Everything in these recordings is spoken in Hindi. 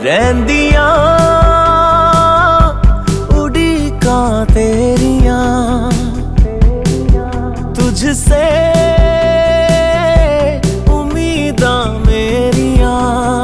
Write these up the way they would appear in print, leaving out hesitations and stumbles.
रहंदियां उड़ीकां तेरियां तुझसे उम्मीदां मेरियां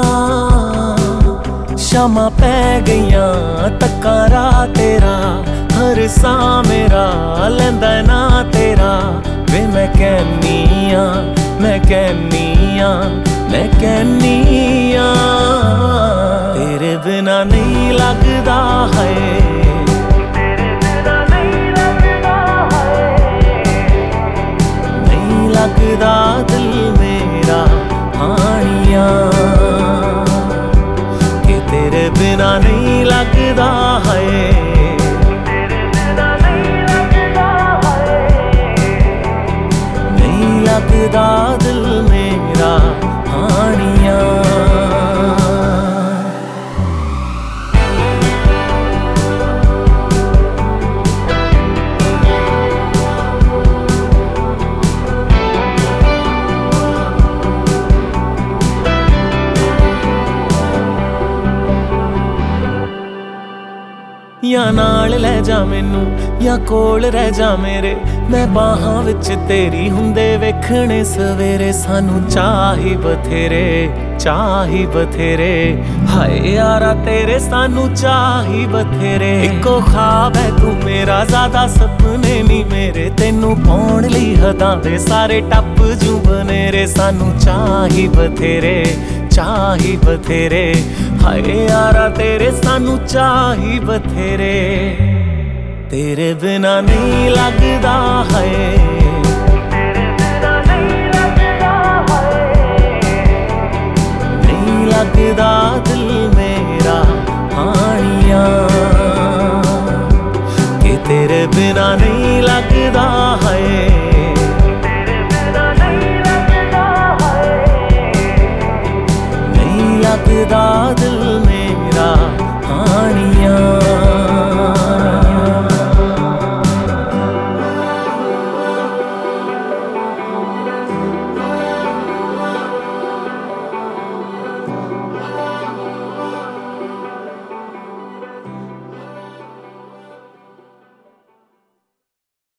शामां पै गईयां तक्कां राह तेरा हर सा मेरा लैंदा ना तेरा वे मैं कहनिया मैं कहनिया मैं कहनिया तेरे बिना नहीं लगदा है नहीं लगदा दिल मेरा हानिया कि तेरे बिना नहीं लगदा है नहीं लगदा दिल मेरा हानिया या नाल लै जा मैनू या कोल रह जा मेरे मैं बाहां विच तेरी हुंदे वेखणे सवेरे सानू चाही बथेरे हाय यारा तेरे सानू चाही बथेरे इको ख्वाब है तू मेरा ज्यादा सपने नी मेरे तेनू पाउण लई हदां दे सारे टप जू बनेरे सानू चाही बथेरे हाय यारा तेरे सानू चाही बथेरे तेरे बिना नहीं लगदा है